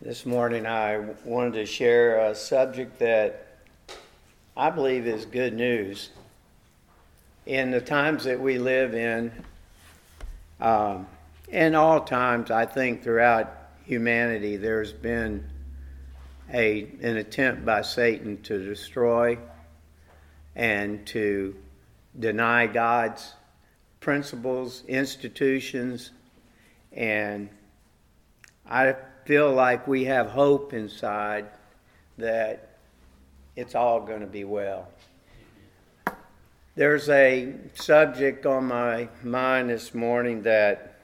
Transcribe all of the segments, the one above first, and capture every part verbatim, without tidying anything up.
This morning I wanted to share a subject that I believe is good news. In the times that we live in, um, in all times, I think throughout humanity, there's been a an attempt by Satan to destroy and to deny God's principles, institutions, and I feel like we have hope inside that it's all going to be well. There's a subject on my mind this morning that,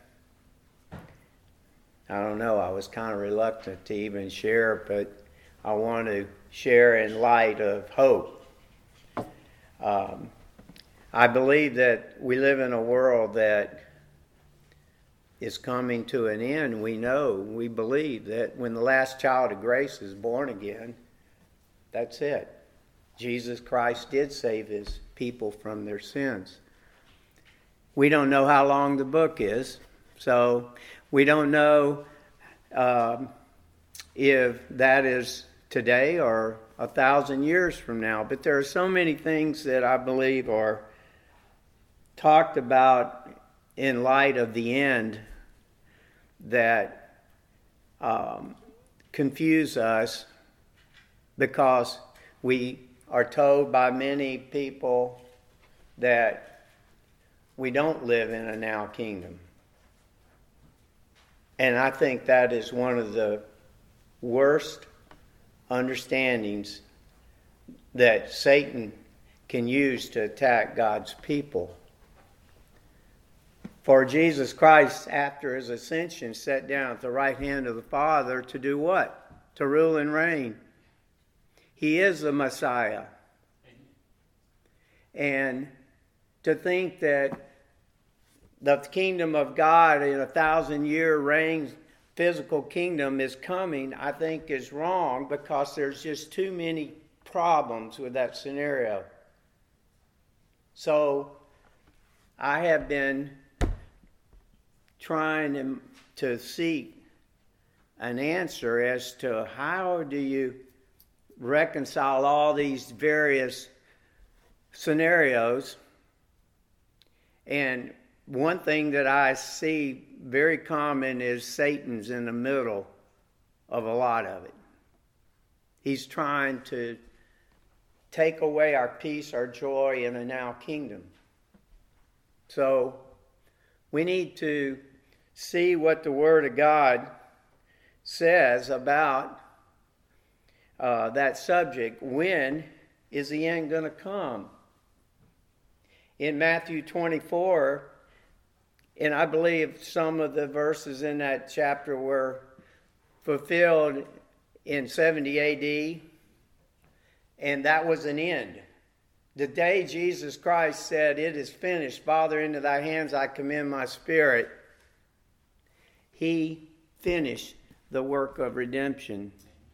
I don't know, I was kind of reluctant to even share, but I want to share in light of hope. Um, I believe that we live in a world that is coming to an end. We know, we believe that when the last child of grace is born again, that's it. Jesus Christ did save his people from their sins. We don't know how long the book is, so we don't know um, if that is today or a thousand years from now. But there are so many things that I believe are talked about in light of the end that um, confuse us, because we are told by many people that we don't live in a now kingdom. And I think that is one of the worst understandings that Satan can use to attack God's people. For Jesus Christ, after his ascension, sat down at the right hand of the Father to do what? To rule and reign. He is the Messiah. And to think that the kingdom of God in a thousand-year reign, physical kingdom is coming, I think is wrong, because there's just too many problems with that scenario. So I have been trying to, to seek an answer as to how do you reconcile all these various scenarios. And one thing that I see very common is Satan's in the middle of a lot of it. He's trying to take away our peace, our joy in a now kingdom. So we need to see what the Word of God says about uh, that subject. When is the end going to come? In Matthew twenty-four, and I believe some of the verses in that chapter were fulfilled in seventy A D, and that was an end. The day Jesus Christ said, "It is finished, Father, into thy hands I commend my spirit," he finished the work of redemption.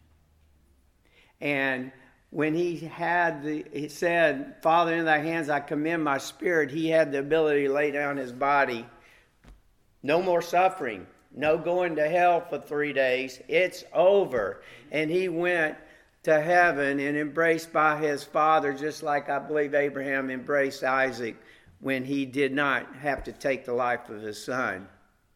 And when he had the, he said, "Father, into thy hands I commend my spirit," he had the ability to lay down his body. No more suffering. No going to hell for three days. It's over. And he went to heaven and embraced by his Father, just like I believe Abraham embraced Isaac when he did not have to take the life of his son.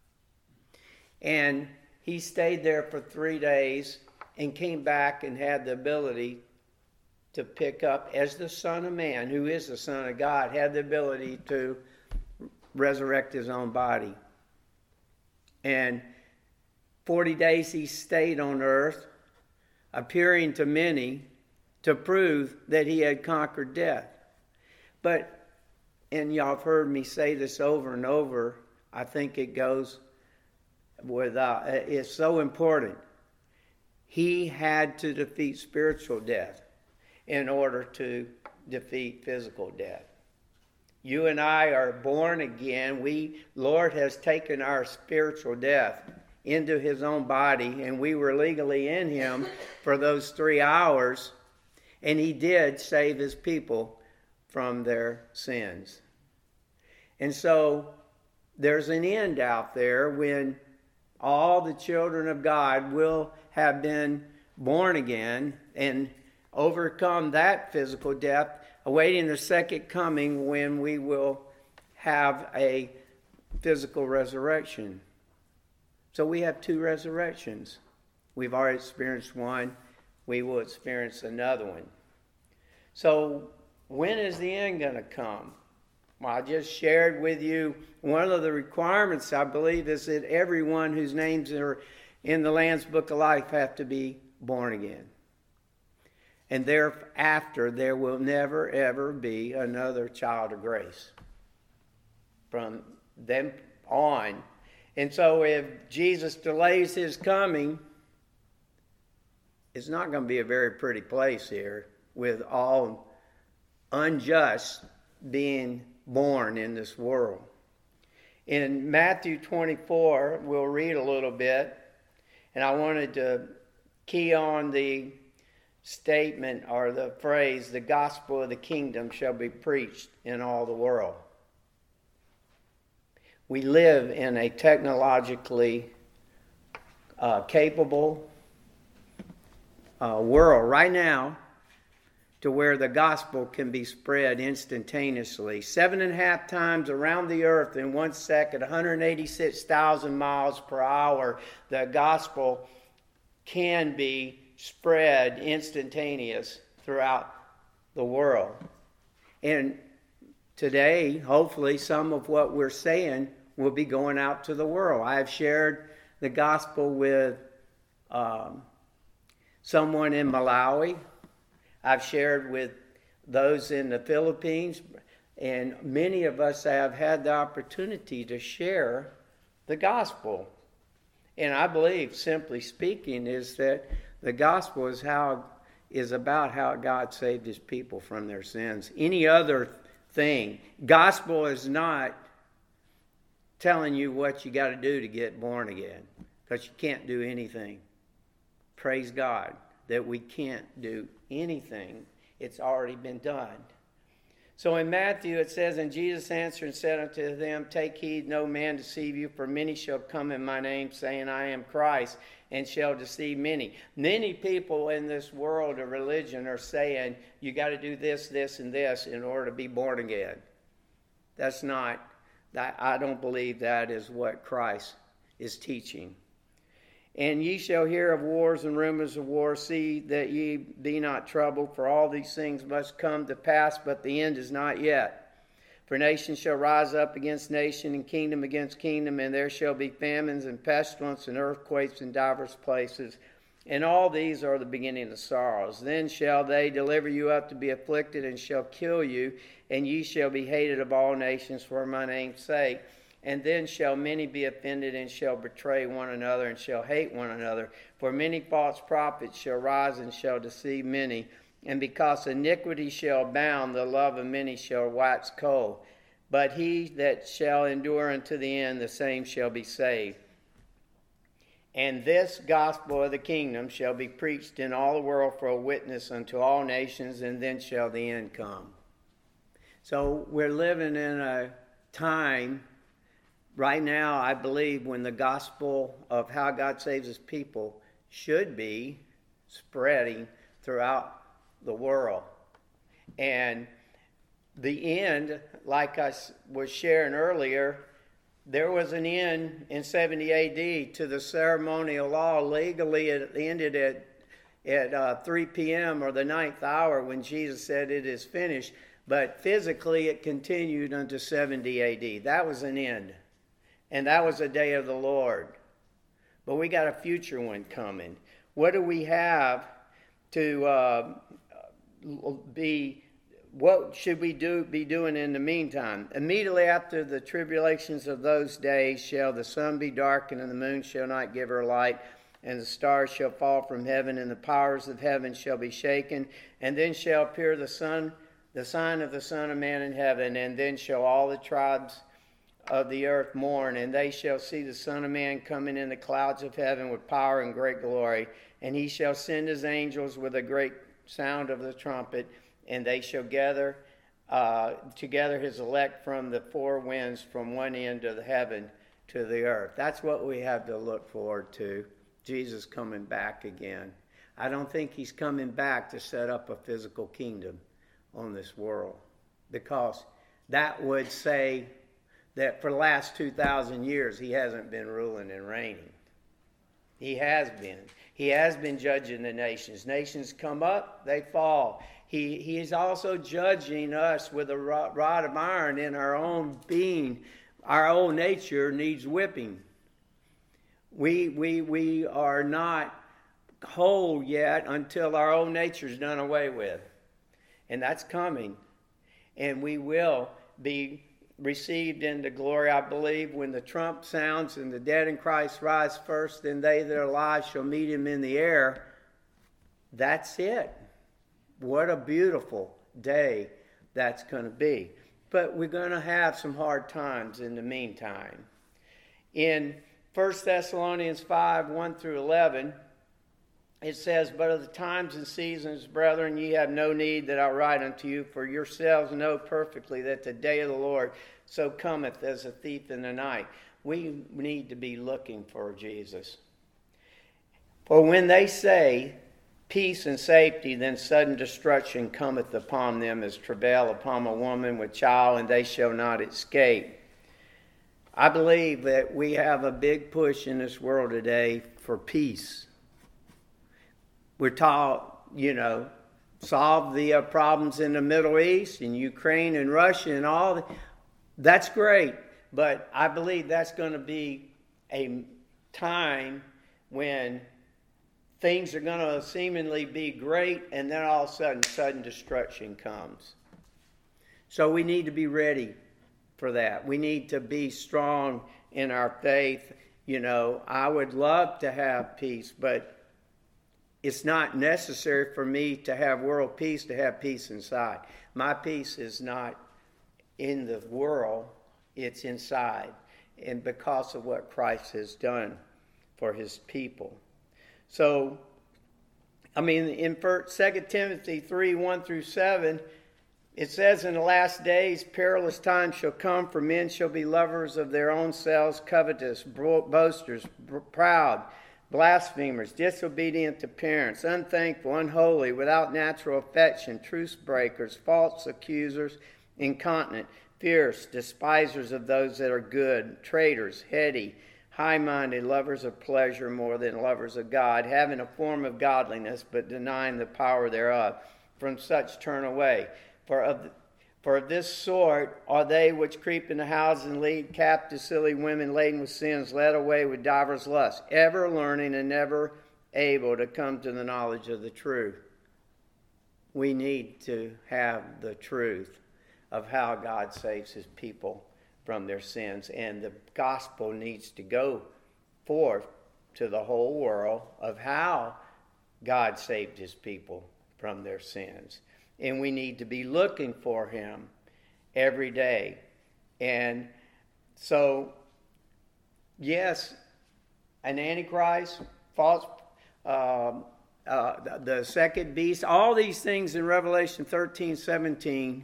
And he stayed there for three days and came back and had the ability to pick up, as the Son of Man, who is the Son of God, had the ability to resurrect his own body. And forty days he stayed on earth, appearing to many to prove that he had conquered death. But, and y'all have heard me say this over and over, I think it goes without, it's so important. He had to defeat spiritual death in order to defeat physical death. You and I are born again. We, Lord has taken our spiritual death into his own body, and we were legally in him for those three hours, and he did save his people from their sins. And so there's an end out there when all the children of God will have been born again and overcome that physical death, awaiting the second coming when we will have a physical resurrection. So we have two resurrections. We've already experienced one. We will experience another one. So when is the end going to come? Well, I just shared with you one of the requirements, I believe, is that everyone whose names are in the Lamb's Book of Life have to be born again. And thereafter, there will never, ever be another child of grace from them on. And so if Jesus delays his coming, it's not going to be a very pretty place here with all unjust being born in this world. In Matthew twenty-four, we'll read a little bit, and I wanted to key on the statement or the phrase, the gospel of the kingdom shall be preached in all the world. We live in a technologically uh, capable uh, world right now to where the gospel can be spread instantaneously. Seven and a half times around the earth in one second, one hundred eighty-six thousand miles per hour, the gospel can be spread instantaneous throughout the world. And today, hopefully, some of what we're saying will be going out to the world. I have shared the gospel with um, someone in Malawi. I've shared with those in the Philippines, and many of us have had the opportunity to share the gospel. And I believe, simply speaking, is that the gospel is how is about how God saved his people from their sins. Any other thing, gospel is not telling you what you got to do to get born again, because you can't do anything. Praise God that we can't do anything. It's already been done. So in Matthew it says, and Jesus answered and said unto them, take heed no man deceive you, for many shall come in my name, saying, I am Christ, and shall deceive many. Many people in this world of religion are saying, you got to do this, this, and this in order to be born again. That's not, I don't believe that is what Christ is teaching. And ye shall hear of wars and rumors of wars. See that ye be not troubled, for all these things must come to pass, but the end is not yet. For nation shall rise up against nation, and kingdom against kingdom, and there shall be famines and pestilence and earthquakes in divers places. And all these are the beginning of sorrows. Then shall they deliver you up to be afflicted, and shall kill you, and ye shall be hated of all nations for my name's sake. And then shall many be offended, and shall betray one another, and shall hate one another. For many false prophets shall rise, and shall deceive many. And because iniquity shall abound, the love of many shall wax cold. But he that shall endure unto the end, the same shall be saved. And this gospel of the kingdom shall be preached in all the world for a witness unto all nations, and then shall the end come. So we're living in a time right now, I believe, when the gospel of how God saves his people should be spreading throughout the world. And the end, like I was sharing earlier, there was an end in seventy A D to the ceremonial law. Legally, it ended at, at uh, three p.m. or the ninth hour when Jesus said it is finished. But physically, it continued unto seventy A D. That was an end. And that was a day of the Lord. But we got a future one coming. What do we have to uh, be, what should we do be doing in the meantime? Immediately after the tribulations of those days shall the sun be darkened, and the moon shall not give her light, and the stars shall fall from heaven, and the powers of heaven shall be shaken. And then shall appear the sun, the sign of the Son of Man in heaven, and then shall all the tribes of the earth mourn, and they shall see the Son of Man coming in the clouds of heaven with power and great glory. And he shall send his angels with a great sound of the trumpet, and they shall gather uh, together his elect from the four winds, from one end of the heaven to the earth. That's what we have to look forward to, Jesus coming back again. I don't think he's coming back to set up a physical kingdom on this world, because that would say that for the last two thousand years he hasn't been ruling and reigning. He has been. He has been judging the nations. Nations come up, they fall. He, he is also judging us with a rod of iron in our own being. Our old nature needs whipping. We, we, we are not whole yet until our old nature is done away with. And that's coming. And we will be received into glory, I believe, when the trump sounds and the dead in Christ rise first, then they that are alive shall meet him in the air. That's it. What a beautiful day that's going to be. But we're going to have some hard times in the meantime. In First Thessalonians five, one through eleven, it says, "But of the times and seasons, brethren, ye have no need that I write unto you, for yourselves know perfectly that the day of the Lord so cometh as a thief in the night." We need to be looking for Jesus. "For when they say peace and safety, then sudden destruction cometh upon them as travail upon a woman with child, and they shall not escape." I believe that we have a big push in this world today for peace. We're taught, you know, solve the uh, problems in the Middle East and Ukraine and Russia and all. The, that's great. But I believe that's going to be a time when things are going to seemingly be great, and then all of a sudden, sudden destruction comes. So we need to be ready for that. We need to be strong in our faith. You know, I would love to have peace, but it's not necessary for me to have world peace to have peace inside. My peace is not in the world, it's inside. And because of what Christ has done for his people. So, I mean, in Second Timothy three, one through seven, it says, "In the last days perilous times shall come, for men shall be lovers of their own selves, covetous, boasters, proud, blasphemers, disobedient to parents, unthankful, unholy, without natural affection, truce breakers, false accusers, incontinent, fierce, despisers of those that are good, traitors, heady, high-minded, lovers of pleasure more than lovers of God, having a form of godliness, but denying the power thereof. From such turn away. For of, for of this sort are they which creep into houses and lead captive silly women laden with sins, led away with divers lusts, ever learning and never able to come to the knowledge of the truth." We need to have the truth of how God saves his people from their sins. And the gospel needs to go forth to the whole world of how God saved his people from their sins. And we need to be looking for him every day. And so, yes, an antichrist, false, um, uh, the second beast, all these things in Revelation thirteen, seventeen,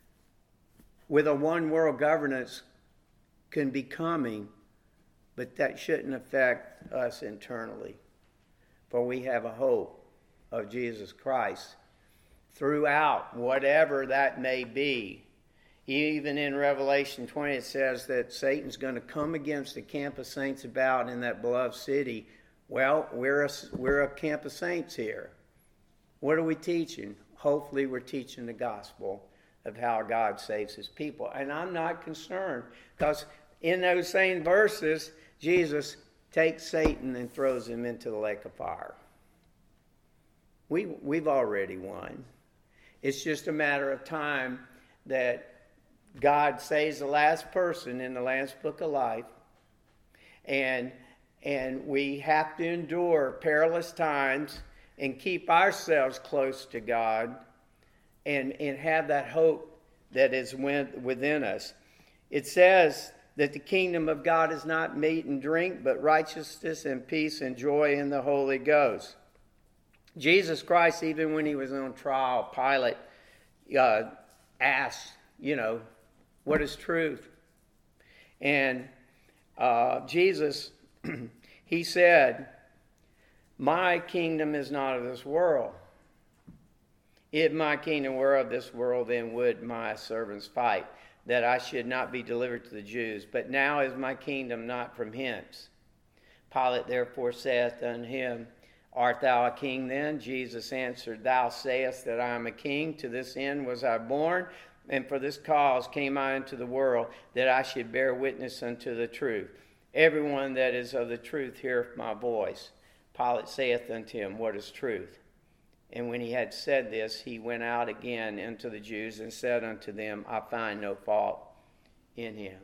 with a one world governance can be coming, but that shouldn't affect us internally. For we have a hope of Jesus Christ throughout, whatever that may be. Even in Revelation twenty, it says that Satan's going to come against the camp of saints about in that beloved city. Well, we're a, we're a camp of saints here. What are we teaching? Hopefully we're teaching the gospel of how God saves his people. And I'm not concerned, because in those same verses, Jesus takes Satan and throws him into the lake of fire. We, we've already won. It's just a matter of time that God saves the last person in the Lamb's Book of Life. And, and we have to endure perilous times and keep ourselves close to God and, and have that hope that is within us. It says that the kingdom of God is not meat and drink, but righteousness and peace and joy in the Holy Ghost. Jesus Christ, even when he was on trial, Pilate uh, asked, you know, what is truth? And uh, Jesus, he said, My kingdom is not of this world. If my kingdom were of this world, then would my servants fight, that I should not be delivered to the Jews. But now is my kingdom not from hence. Pilate therefore saith unto him, Art thou a king then? Jesus answered, Thou sayest that I am a king. To this end was I born, and for this cause came I into the world, that I should bear witness unto the truth. Everyone that is of the truth heareth my voice. Pilate saith unto him, What is truth? And when he had said this, he went out again into the Jews and said unto them, I find no fault in him.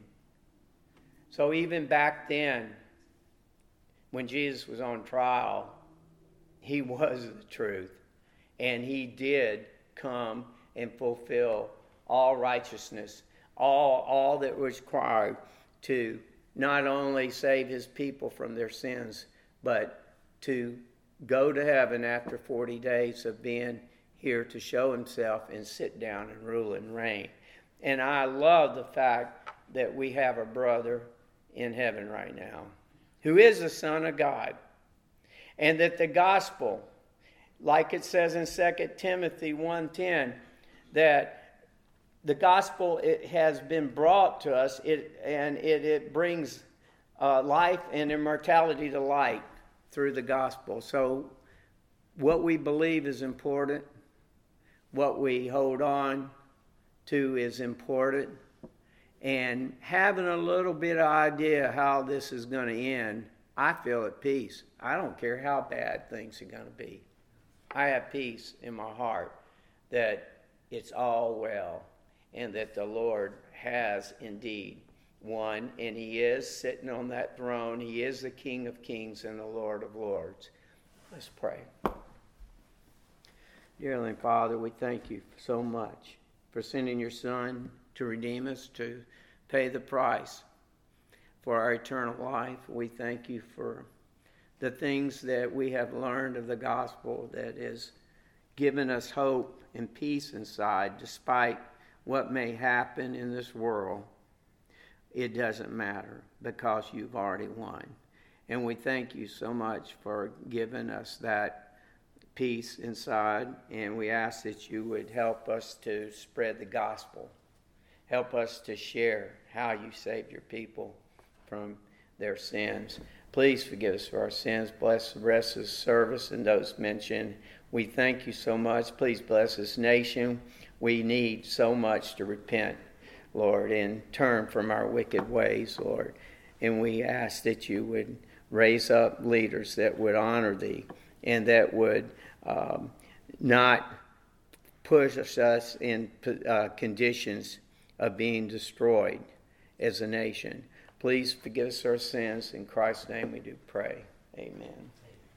So even back then, when Jesus was on trial, he was the truth. And he did come and fulfill all righteousness, all, all that was required to not only save his people from their sins, but to go to heaven after forty days of being here to show himself and sit down and rule and reign. And I love the fact that we have a brother in heaven right now who is the Son of God. And that the gospel, like it says in Second Timothy one ten, that the gospel, it has been brought to us, it and it, it brings uh, life and immortality to light through the gospel. So what we believe is important. What we hold on to is important. And having a little bit of idea how this is going to end, I feel at peace. I don't care how bad things are going to be. I have peace in my heart that it's all well and that the Lord has indeed won, and he is sitting on that throne. He is the King of kings and the Lord of lords. Let's pray. Dear Heavenly Father, we thank you so much for sending your Son to redeem us, to pay the price for our eternal life. We thank you for the things that we have learned of the gospel that has given us hope and peace inside, despite what may happen in this world. It doesn't matter because you've already won. And we thank you so much for giving us that peace inside, and we ask that you would help us to spread the gospel. Help us to share how you saved your people from their sins. Please forgive us for our sins. Bless the rest of the service and those mentioned. We thank you so much. Please bless this nation. We need so much to repent, Lord, and turn from our wicked ways, Lord. And we ask that you would raise up leaders that would honor thee and that would um, not push us in uh, conditions of being destroyed as a nation. Please forgive us our sins. In Christ's name we do pray. Amen.